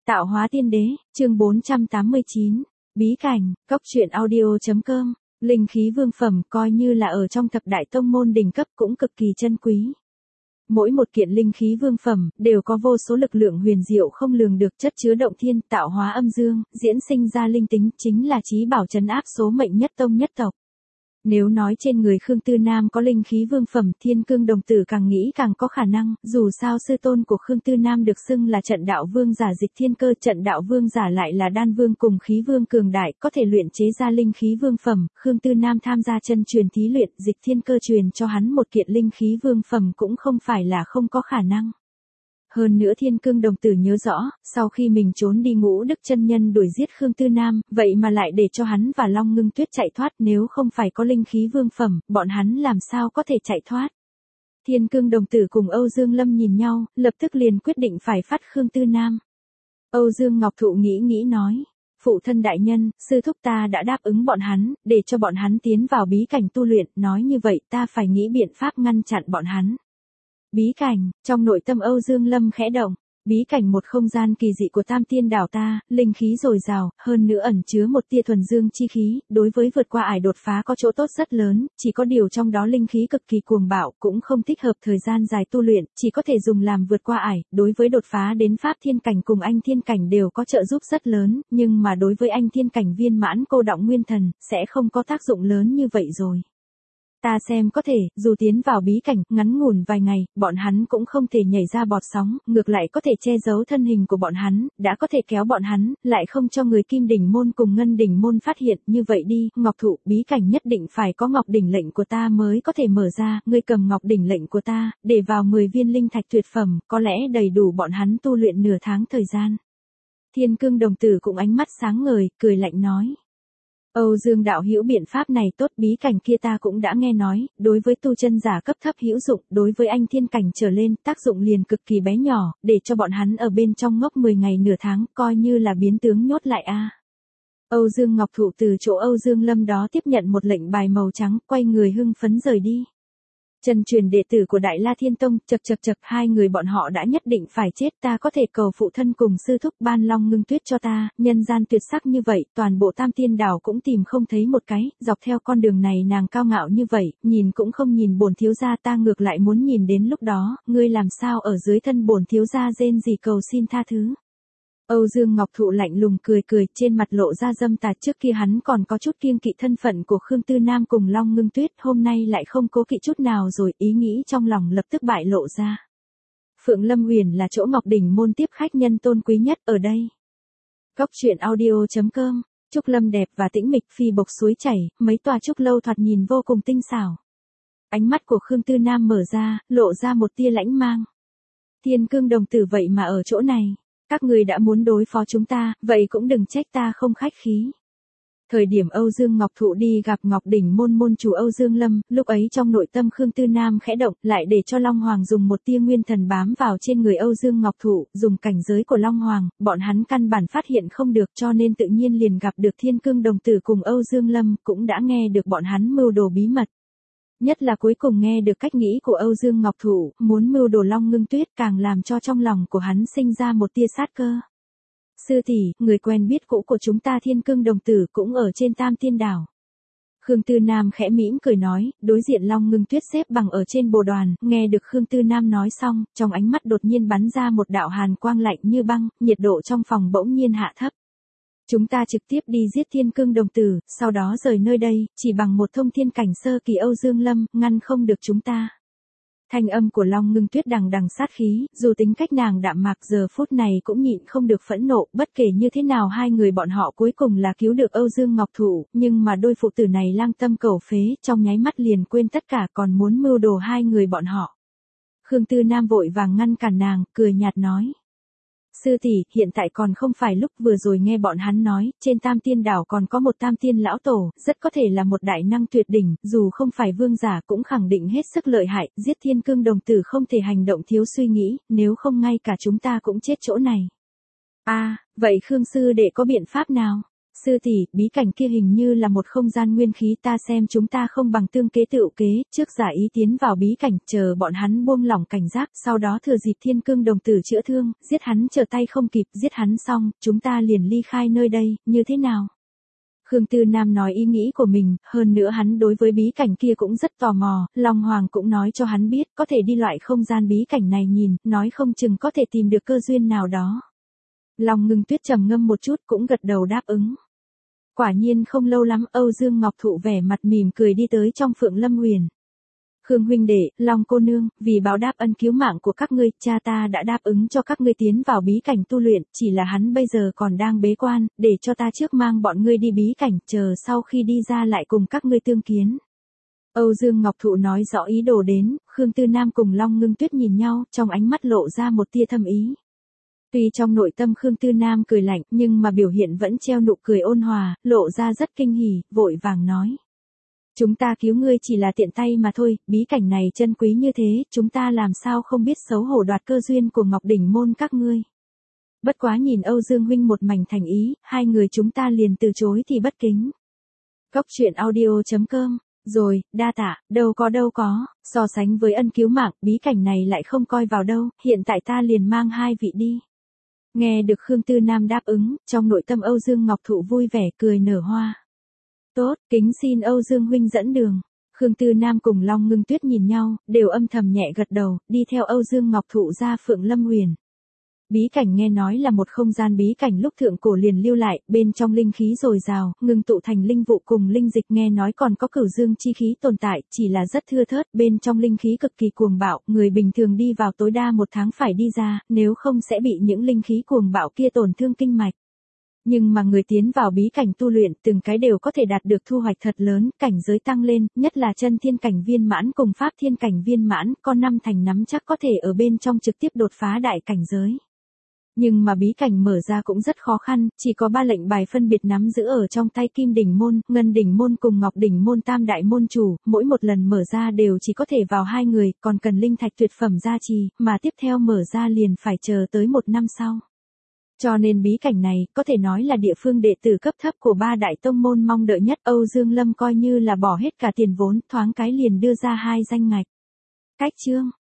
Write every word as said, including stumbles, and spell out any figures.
Tạo hóa tiên đế, chương bốn trăm tám mươi chín, bí cảnh, cốc truyện audio chấm com, linh khí vương phẩm coi như là ở trong thập đại tông môn đỉnh cấp cũng cực kỳ chân quý. Mỗi một kiện linh khí vương phẩm đều có vô số lực lượng huyền diệu không lường được, chất chứa động thiên, tạo hóa âm dương, diễn sinh ra linh tính, chính là chí bảo trấn áp số mệnh nhất tông nhất tộc. Nếu nói trên người Khương Tư Nam có linh khí vương phẩm, Thiên Cương Đồng Tử càng nghĩ càng có khả năng, dù sao sư tôn của Khương Tư Nam được xưng là trận đạo vương giả Dịch Thiên Cơ, trận đạo vương giả lại là đan vương cùng khí vương cường đại, có thể luyện chế ra linh khí vương phẩm. Khương Tư Nam tham gia chân truyền thí luyện, Dịch Thiên Cơ truyền cho hắn một kiện linh khí vương phẩm cũng không phải là không có khả năng. Hơn nữa Thiên Cương Đồng Tử nhớ rõ, sau khi mình trốn đi Ngũ Đức chân nhân đuổi giết Khương Tư Nam, vậy mà lại để cho hắn và Long Ngưng Tuyết chạy thoát, nếu không phải có linh khí vương phẩm, bọn hắn làm sao có thể chạy thoát. Thiên Cương Đồng Tử cùng Âu Dương Lâm nhìn nhau, lập tức liền quyết định phải phát Khương Tư Nam. Âu Dương Ngọc Thụ nghĩ nghĩ nói, phụ thân đại nhân, sư thúc ta đã đáp ứng bọn hắn, để cho bọn hắn tiến vào bí cảnh tu luyện, nói như vậy ta phải nghĩ biện pháp ngăn chặn bọn hắn. Bí cảnh, trong nội tâm Âu Dương Lâm khẽ động, bí cảnh một không gian kỳ dị của Tam Tiên đảo ta, linh khí dồi dào, hơn nữa ẩn chứa một tia thuần dương chi khí, đối với vượt qua ải đột phá có chỗ tốt rất lớn, chỉ có điều trong đó linh khí cực kỳ cuồng bạo, cũng không thích hợp thời gian dài tu luyện, chỉ có thể dùng làm vượt qua ải, đối với đột phá đến Pháp Thiên Cảnh cùng Anh Thiên Cảnh đều có trợ giúp rất lớn, nhưng mà đối với Anh Thiên Cảnh viên mãn cô đọng nguyên thần, sẽ không có tác dụng lớn như vậy rồi. Ta xem có thể, dù tiến vào bí cảnh, ngắn ngủn vài ngày, bọn hắn cũng không thể nhảy ra bọt sóng, ngược lại có thể che giấu thân hình của bọn hắn, đã có thể kéo bọn hắn, lại không cho người Kim Đỉnh Môn cùng Ngân Đỉnh Môn phát hiện, như vậy đi, Ngọc Thụ, bí cảnh nhất định phải có Ngọc Đỉnh lệnh của ta mới có thể mở ra, ngươi cầm Ngọc Đỉnh lệnh của ta, để vào mười viên linh thạch tuyệt phẩm, có lẽ đầy đủ bọn hắn tu luyện nửa tháng thời gian. Thiên Cương Đồng Tử cũng ánh mắt sáng ngời, cười lạnh nói. Âu Dương đạo hữu biện pháp này tốt, bí cảnh kia ta cũng đã nghe nói, đối với tu chân giả cấp thấp hữu dụng, đối với Anh Thiên Cảnh trở lên, tác dụng liền cực kỳ bé nhỏ, để cho bọn hắn ở bên trong ngốc mười ngày nửa tháng, coi như là biến tướng nhốt lại a. À. Âu Dương Ngọc Thụ từ chỗ Âu Dương Lâm đó tiếp nhận một lệnh bài màu trắng, quay người hưng phấn rời đi. Chân truyền đệ tử của Đại La Thiên Tông, chậc chậc chậc, hai người bọn họ đã nhất định phải chết, ta có thể cầu phụ thân cùng sư thúc ban Long Ngưng Tuyết cho ta, nhân gian tuyệt sắc như vậy, toàn bộ Tam Tiên đảo cũng tìm không thấy một cái, dọc theo con đường này nàng cao ngạo như vậy, nhìn cũng không nhìn bổn thiếu gia, ta ngược lại muốn nhìn đến lúc đó, ngươi làm sao ở dưới thân bổn thiếu gia rên gì cầu xin tha thứ. Âu Dương Ngọc Thụ lạnh lùng cười cười, trên mặt lộ ra dâm tà, trước kia hắn còn có chút kiêng kỵ thân phận của Khương Tư Nam cùng Long Ngưng Tuyết, hôm nay lại không cố kỵ chút nào rồi, ý nghĩ trong lòng lập tức bại lộ ra. Phượng Lâm Huyền là chỗ Ngọc Đỉnh môn tiếp khách nhân tôn quý nhất ở đây. Cốc truyện audio chấm com, trúc lâm đẹp và tĩnh mịch, phi bộc suối chảy, mấy tòa trúc lâu thoạt nhìn vô cùng tinh xảo. Ánh mắt của Khương Tư Nam mở ra, lộ ra một tia lãnh mang. Thiên Cương Đồng Tử vậy mà ở chỗ này. Các người đã muốn đối phó chúng ta, vậy cũng đừng trách ta không khách khí. Thời điểm Âu Dương Ngọc Thụ đi gặp Ngọc Đỉnh môn môn chủ Âu Dương Lâm, lúc ấy trong nội tâm Khương Tư Nam khẽ động, lại để cho Long Hoàng dùng một tia nguyên thần bám vào trên người Âu Dương Ngọc Thụ, dùng cảnh giới của Long Hoàng, bọn hắn căn bản phát hiện không được, cho nên tự nhiên liền gặp được Thiên Cương Đồng Tử cùng Âu Dương Lâm, cũng đã nghe được bọn hắn mưu đồ bí mật. Nhất là cuối cùng nghe được cách nghĩ của Âu Dương Ngọc Thụ, muốn mưu đồ Long Ngưng Tuyết, càng làm cho trong lòng của hắn sinh ra một tia sát cơ. Sư tỷ, người quen biết cũ của chúng ta Thiên Cương Đồng Tử cũng ở trên Tam Tiên đảo. Khương Tư Nam khẽ mỉm cười nói, đối diện Long Ngưng Tuyết xếp bằng ở trên bồ đoàn, nghe được Khương Tư Nam nói xong, trong ánh mắt đột nhiên bắn ra một đạo hàn quang lạnh như băng, nhiệt độ trong phòng bỗng nhiên hạ thấp. Chúng ta trực tiếp đi giết Thiên Cương Đồng Tử, sau đó rời nơi đây, chỉ bằng một thông thiên cảnh sơ kỳ Âu Dương Lâm, ngăn không được chúng ta. Thanh âm của Long Ngưng Tuyết đằng đằng sát khí, dù tính cách nàng đạm mạc giờ phút này cũng nhịn không được phẫn nộ, bất kể như thế nào hai người bọn họ cuối cùng là cứu được Âu Dương Ngọc Thụ, nhưng mà đôi phụ tử này lang tâm cầu phế, trong nháy mắt liền quên tất cả còn muốn mưu đồ hai người bọn họ. Khương Tư Nam vội vàng ngăn cản nàng, cười nhạt nói. Sư tỷ, hiện tại còn không phải lúc, vừa rồi nghe bọn hắn nói, trên Tam Tiên đảo còn có một Tam Tiên lão tổ, rất có thể là một đại năng tuyệt đỉnh, dù không phải vương giả cũng khẳng định hết sức lợi hại, giết Thiên Cương Đồng Tử không thể hành động thiếu suy nghĩ, nếu không ngay cả chúng ta cũng chết chỗ này. A, à, vậy Khương sư đệ có biện pháp nào? Sư tỷ, bí cảnh kia hình như là một không gian nguyên khí, ta xem chúng ta không bằng tương kế tựu kế, trước giả ý tiến vào bí cảnh, chờ bọn hắn buông lỏng cảnh giác, sau đó thừa dịp thiên cương đồng tử chữa thương, giết hắn trở tay không kịp, giết hắn xong, chúng ta liền ly khai nơi đây, như thế nào? Khương Tư Nam nói ý nghĩ của mình, hơn nữa hắn đối với bí cảnh kia cũng rất tò mò, Long Hoàng cũng nói cho hắn biết, có thể đi loại không gian bí cảnh này nhìn, nói không chừng có thể tìm được cơ duyên nào đó. Long Ngưng Tuyết trầm ngâm một chút cũng gật đầu đáp ứng. Quả nhiên không lâu lắm, Âu Dương Ngọc Thụ vẻ mặt mỉm cười đi tới trong Phượng Lâm Huyền. Khương huynh đệ, Long cô nương, vì báo đáp ân cứu mạng của các ngươi, cha ta đã đáp ứng cho các ngươi tiến vào bí cảnh tu luyện, chỉ là hắn bây giờ còn đang bế quan, để cho ta trước mang bọn ngươi đi bí cảnh, chờ sau khi đi ra lại cùng các ngươi tương kiến. Âu Dương Ngọc Thụ nói rõ ý đồ đến, Khương Tư Nam cùng Long Ngưng Tuyết nhìn nhau, trong ánh mắt lộ ra một tia thâm ý. Tuy trong nội tâm Khương Tư Nam cười lạnh, nhưng mà biểu hiện vẫn treo nụ cười ôn hòa, lộ ra rất kinh hỉ, vội vàng nói. Chúng ta cứu ngươi chỉ là tiện tay mà thôi, bí cảnh này chân quý như thế, chúng ta làm sao không biết xấu hổ đoạt cơ duyên của Ngọc Đỉnh môn các ngươi. Bất quá nhìn Âu Dương huynh một mảnh thành ý, hai người chúng ta liền từ chối thì bất kính. Cốc truyện audio chấm com. Rồi, đa tạ, đâu có đâu có, so sánh với ân cứu mạng, bí cảnh này lại không coi vào đâu, hiện tại ta liền mang hai vị đi. Nghe được Khương Tư Nam đáp ứng, trong nội tâm Âu Dương Ngọc Thụ vui vẻ cười nở hoa. Tốt, kính xin Âu Dương huynh dẫn đường. Khương Tư Nam cùng Long Ngưng Tuyết nhìn nhau, đều âm thầm nhẹ gật đầu, đi theo Âu Dương Ngọc Thụ ra Phượng Lâm Huyền. Bí cảnh nghe nói là một không gian bí cảnh lúc thượng cổ liền lưu lại, bên trong linh khí dồi dào, ngưng tụ thành linh vụ cùng linh dịch, nghe nói còn có cửu dương chi khí tồn tại, chỉ là rất thưa thớt, bên trong linh khí cực kỳ cuồng bạo, người bình thường đi vào tối đa một tháng phải đi ra, nếu không sẽ bị những linh khí cuồng bạo kia tổn thương kinh mạch. Nhưng mà người tiến vào bí cảnh tu luyện, từng cái đều có thể đạt được thu hoạch thật lớn, cảnh giới tăng lên, nhất là chân thiên cảnh viên mãn cùng pháp thiên cảnh viên mãn, có năm thành nắm chắc có thể ở bên trong trực tiếp đột phá đại cảnh giới. Nhưng mà bí cảnh mở ra cũng rất khó khăn, chỉ có ba lệnh bài phân biệt nắm giữ ở trong tay Kim Đỉnh môn, Ngân Đỉnh môn cùng Ngọc Đỉnh môn tam đại môn chủ, mỗi một lần mở ra đều chỉ có thể vào hai người, còn cần linh thạch tuyệt phẩm gia trì, mà tiếp theo mở ra liền phải chờ tới một năm sau. Cho nên bí cảnh này, có thể nói là địa phương đệ tử cấp thấp của ba đại tông môn mong đợi nhất. Âu Dương Lâm coi như là bỏ hết cả tiền vốn, thoáng cái liền đưa ra hai danh ngạch. Cách chương